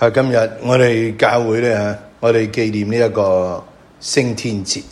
今日我哋教會咧，我哋紀念呢一個升天節。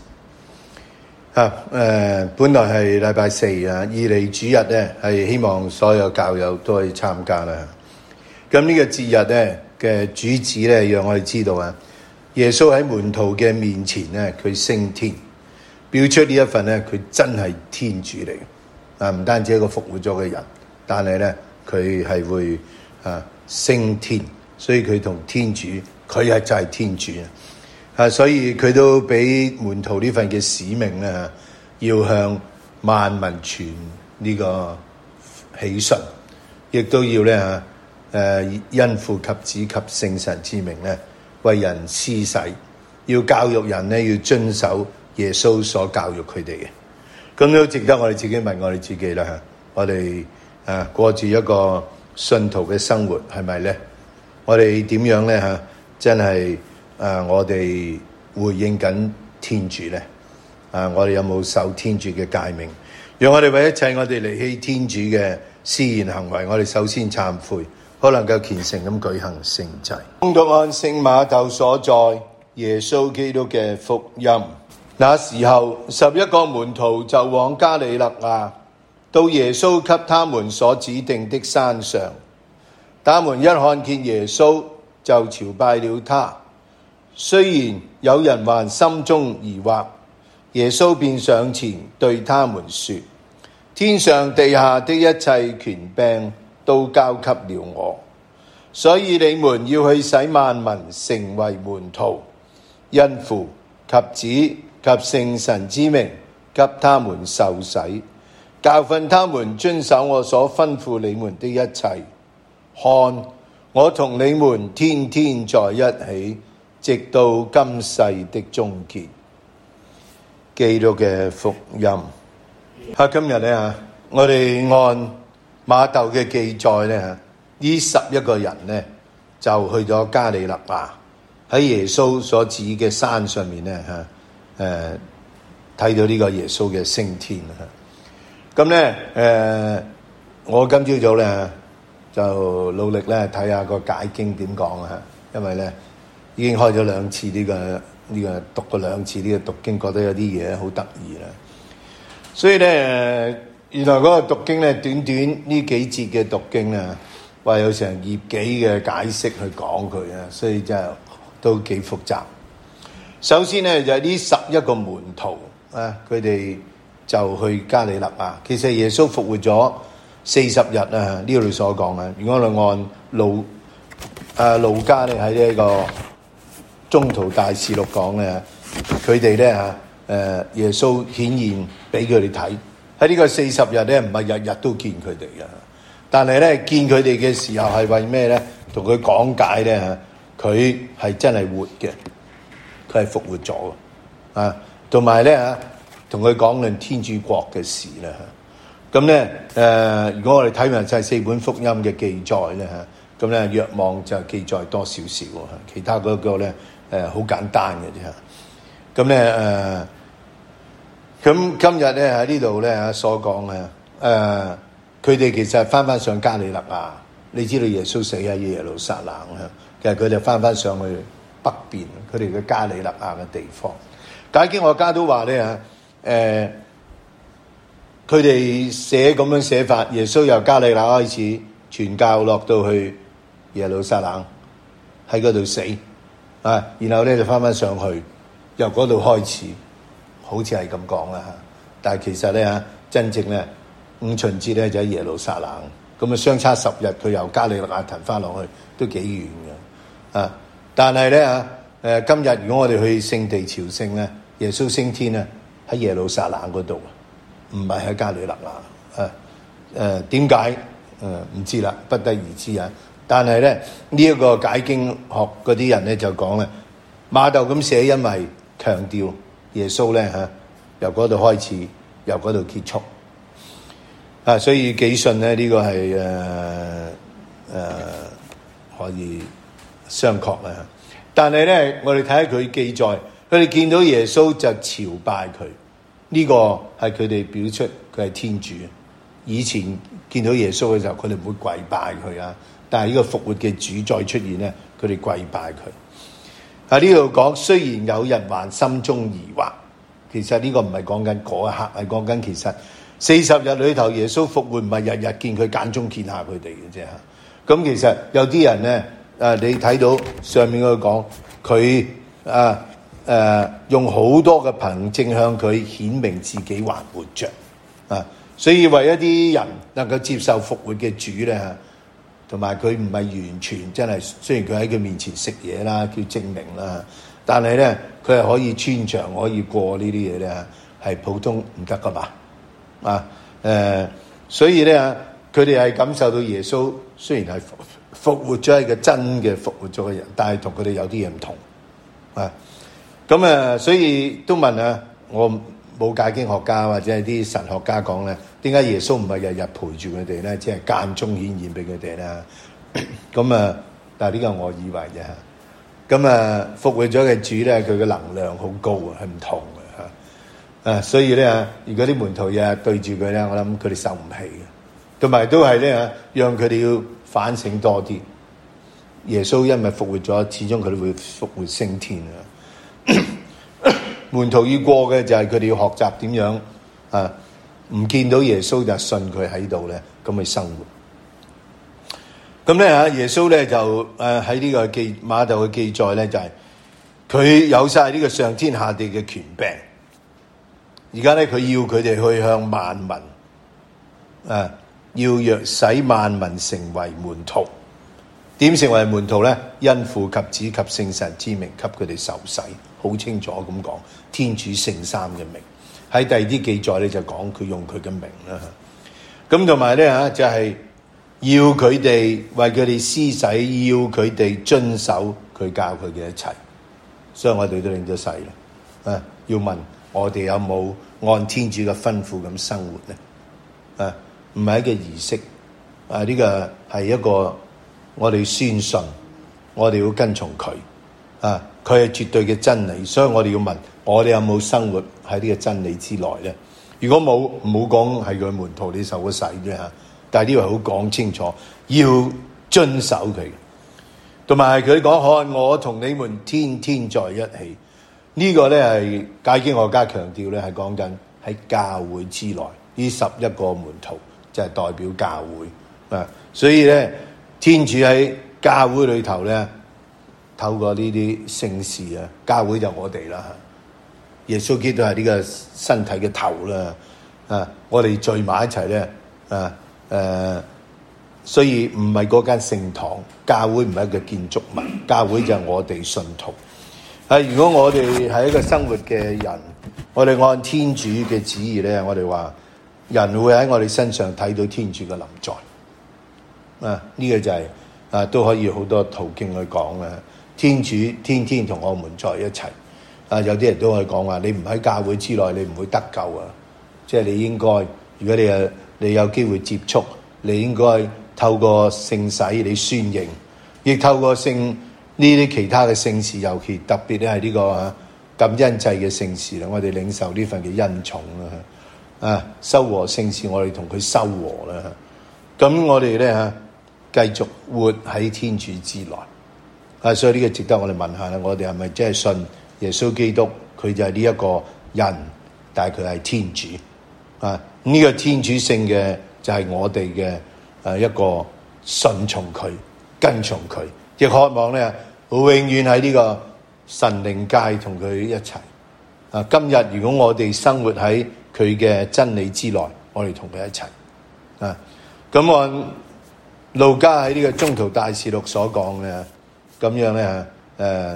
本來係禮拜四以嚟主日咧，係希望所有教友都可以參加啦。咁呢個節日咧嘅主旨咧，讓我哋知道耶穌喺門徒嘅面前咧，佢升天，表出呢一份咧，佢真係天主嚟。唔單止一個復活咗嘅人，但係咧佢係會升天。所以佢同天主，佢就係天主所以佢都俾門徒呢份嘅使命咧，要向萬民傳呢個喜訊，亦都要咧因父及子及聖神之名咧，為人施洗，要教育人咧，要遵守耶穌所教育佢哋嘅。咁都值得我哋自己問我哋自己啦。我哋過住一個信徒嘅生活係咪咧？我哋點樣咧真係我哋回應緊天主咧？我哋有冇守天主嘅誡命？讓我哋為一切我哋離棄天主嘅思言行為，我哋首先懺悔，可能夠虔誠咁舉行聖祭。恭讀按聖馬竇所載耶穌基督嘅福音。那時候，11個門徒就往加里肋亞，到耶穌給他們所指定的山上。他們一看見耶穌，就朝拜了他。雖然有人還心中疑惑，耶穌便上前對他們說：天上地下的一切權柄都交給了我，所以你們要去使萬民成為門徒，因父及子及聖神之名，給他們受洗，教訓他們遵守我所吩咐你們的一切。看，我同你們天天在一起，直到今世的終結。基督嘅福音。今日咧我哋按馬竇嘅記載咧，呢11個人咧就去咗加里肋亞，喺耶穌所指嘅山上面咧睇到呢個耶穌嘅升天。咁咧我今朝早咧就努力咧睇下個解經點講，因為咧已經開咗兩次呢個讀過兩次呢個讀經，覺得有啲嘢好得意啦。所以咧原來嗰個讀經咧短短呢幾節嘅讀經啊，話有成頁幾嘅解釋去講佢啊，所以真係都幾複雜。首先咧就係呢11個門徒佢哋就去加里肋亞。其實耶穌復活咗40日呢度所講如果我哋按路加咧喺呢個宗徒大事錄講咧，佢哋咧耶穌顯現俾佢哋睇。喺呢個40日咧唔係日日都見佢哋嘅，但係咧見佢哋嘅時候係為咩咧？同佢講解咧佢係真係活嘅，佢係復活咗同埋咧同佢講論天主國嘅事啦。咁咧如果我哋睇埋晒4本福音嘅記載咧咁咧若望就記載多少少，其他嗰個咧好簡單嘅啫。咁咧咁今日咧喺呢度咧所講佢哋其實係翻上加里肋亞。你知道耶穌死喺耶路撒冷其實佢哋翻上去北邊佢哋嘅加里肋亞嘅地方。解經學家都話咧佢哋寫咁樣寫法，耶穌由加里肋亞開始傳教，落到去耶路撒冷，喺嗰度死然後咧就翻上去，由嗰度開始，好似係咁講啦。但係其實咧真正咧五旬節咧就喺耶路撒冷，咁相差10日，佢由加里肋亞騰翻落去都幾遠嘅但係咧今日如果我哋去聖地朝聖咧，耶穌升天咧喺耶路撒冷嗰度，唔係喺加里肋亞。點解唔知啦，不得而知但係咧呢一個解經學嗰啲人咧就講咧，馬竇咁寫，因為強調耶穌咧由嗰度開始，由嗰度結束所以幾信咧呢個係可以商榷啦。但係咧我哋睇下佢記載，佢哋見到耶穌就朝拜佢，呢個係佢哋表出佢係天主。以前見到耶穌嘅時候，佢哋唔會跪拜佢但係呢個復活嘅主再出現咧， 佢哋跪拜佢。喺呢度講，雖然有人還心中疑惑，其實呢個唔係講緊嗰一刻，係講緊其實40日裏頭耶穌復活唔係日日見佢，間中見下佢哋嘅啫。咁其實有啲人咧，你睇到上面嗰個講佢用好多嘅憑證向佢顯明自己還活着所以為一啲人能夠接受復活嘅主咧，同埋佢唔係完全真係，雖然佢喺佢面前食嘢啦，叫證明啦，但係咧佢係可以穿牆，可以過呢啲嘢咧，係普通唔得噶嘛所以咧佢哋係感受到耶穌雖然係復活咗，係個真嘅復活咗嘅人，但係同佢哋有啲嘢唔同所以都問我冇解經學家或者係啲神學家講咧，點解耶穌唔係日日陪住佢哋咧，只係間中顯現俾佢哋咧？但係呢個我以為啫。復活咗嘅主咧，佢嘅能量好高係唔同嘅所以咧，如果啲門徒日日對住佢咧，我諗佢哋受唔起嘅。同埋都係咧，讓佢哋要反省多啲。耶穌因為復活咗，始終佢哋會復活升天門徒要過嘅就係佢哋要學習點樣唔見到耶穌就信佢喺度咧，咁去生活。咁咧耶穌咧就喺呢個馬竇嘅記載咧，就係佢有晒呢個上天下地嘅權柄。而家咧佢要佢哋去向萬民要使萬民成為門徒。點成為門徒咧？因父及子及聖神之名給佢哋受洗，好清楚咁講，天主聖三嘅名。喺第二啲記載咧就講佢用佢嘅名啦。咁同埋咧就係要佢哋為佢哋施洗，要佢哋遵守佢教佢嘅一切。所以我哋都領咗洗啦。要問我哋有冇按天主嘅吩咐咁生活咧？唔係一個儀式呢個係一個我哋宣信，我哋要跟從佢佢係絕對嘅真理，所以我哋要問我哋有冇生活喺呢個真理之內咧？如果冇，唔好講係佢門徒你受咗洗啫但係呢個好講清楚，要遵守佢。同埋佢講看我同你們天天在一起，呢個咧係解經學家強調咧，係講緊喺教會之內呢11個門徒就係代表教會所以咧天主喺教會裏頭咧，透過呢啲聖事教會就我哋啦。耶穌基督係呢個身體嘅頭啦。我哋聚埋一齊咧，所以唔係嗰間聖堂，教會唔係一個建築物，教會就係我哋信徒。如果我哋係一個生活嘅人，我哋按天主嘅旨意咧，我哋話人會喺我哋身上睇到天主嘅臨在。呢個就係都可以好多途徑去講天主天天同我們在一齊。有啲人都可以講話，你唔喺教會之內，你唔會得救即係你應該，如果你有機會接觸，你應該透過聖洗你宣認，亦透過呢啲其他嘅聖事，尤其特別咧係呢個感恩祭嘅聖事啦，我哋領受呢份嘅恩寵修和聖事，我哋同佢修和啦。咁我哋咧繼續活喺天主之內所以呢個值得我哋問下啦，我哋係咪真係信耶穌基督？佢就係呢一個人，但係佢係天主呢個天主性嘅就係我哋嘅一個順從佢、跟從佢，亦渴望咧永遠喺呢個神靈界同佢一齊今日如果我哋生活喺佢嘅真理之內，我哋同佢一齊咁按路加喺呢個宗徒大事錄所講嘅咁樣咧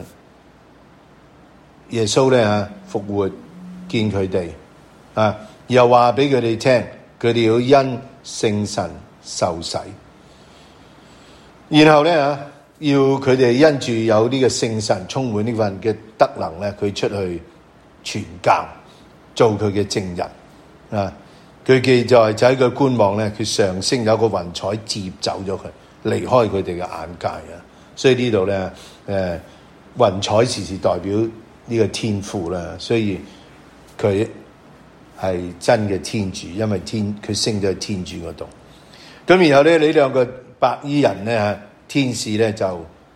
耶穌咧復活見佢哋又話俾佢哋聽，佢哋要因聖神受洗，然後咧要佢哋因住有呢個聖神充滿呢份嘅德能咧，佢出去傳教，做佢嘅證人佢記載就喺佢觀望咧，佢上升有個雲彩接走咗佢，離開佢哋嘅眼界所以呢度咧雲彩時時代表呢個天父啦，所以佢係真嘅天主，因為佢升咗喺天主嗰度。咁然後咧，呢兩個白衣人咧天使咧就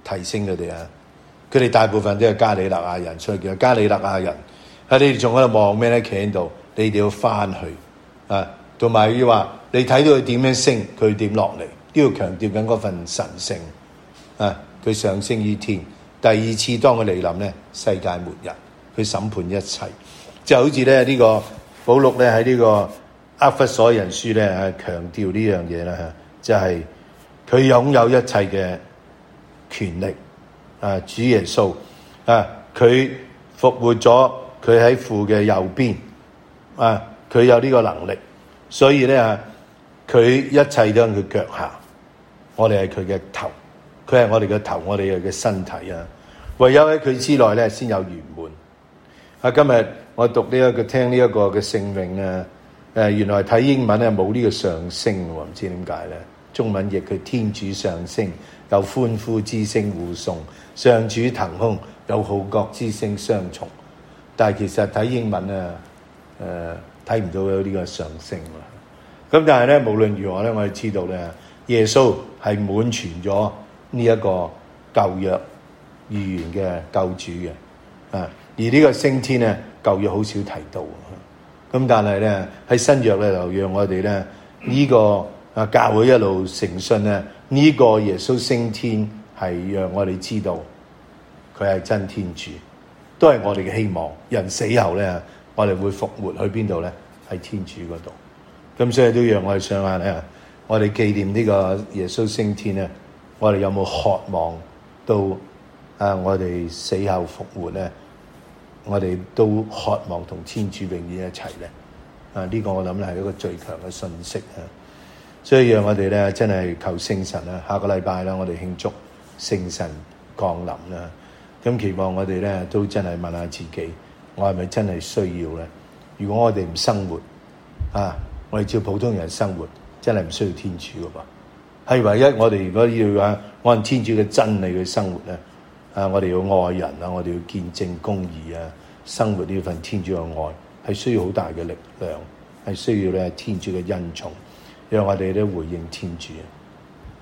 提升佢哋啊。佢哋大部分都係加里肋亞人，所以叫加里肋亞人。你哋仲喺度望咩咧？企喺度，你哋要翻去啊！同埋要話你睇到佢點樣升，佢點落嚟，都要強調緊嗰份神聖啊！佢上升於天，第二次當佢嚟臨咧，世界末日，佢審判一切，就好似咧呢個保祿咧喺呢個厄弗所人書咧係強調呢樣嘢啦嚇，就係佢擁有一切嘅權力啊！主耶穌啊，佢復活咗，佢喺父嘅右邊啊，佢有呢個能力，所以咧佢一切都喺佢腳下，我哋係佢嘅頭，佢係我哋嘅頭，我哋嘅身體啊！唯有喺佢之內咧，先有圓滿。啊，今日我讀呢一個聽呢一個嘅聖詠啊，原來睇英文咧冇呢個上升喎，唔知點解咧？中文譯佢天主上升，有歡呼之聲互送，上主騰空，有號角之聲相從。但係其實睇英文啊，睇唔到有呢個上升喎。咁但係咧，無論如何咧，我哋知道咧，耶穌係滿全咗呢一個舊約預言嘅救主嘅啊。而呢個升天咧，舊約好少提到。咁但係咧喺新約咧，就讓我哋咧呢個教會一路誠信咧，呢個耶穌升天係讓我哋知道佢係真天主，都係我哋嘅希望。人死後咧，我哋會復活去邊度咧？喺天主嗰度。咁所以都讓我哋想下咧，我哋紀念呢個耶穌升天咧，我哋有冇渴望到我哋死後復活咧？我哋都渴望同天主永遠一齊咧。呢個我諗係一個最強嘅信息啊！所以讓我哋咧真係求聖神啦，下個禮拜啦，我哋慶祝聖神降臨啦。咁期望我哋咧都真係問下自己，我係咪真係需要咧？如果我哋唔生活我哋照普通人生活，真係唔需要天主噶噃。係唯一我哋如果要按天主嘅真理去生活咧，我哋要愛人啊，我哋要見證公義啊，生活呢份天主嘅愛，係需要好大嘅力量，係需要咧天主嘅恩寵，讓我哋咧回應天主。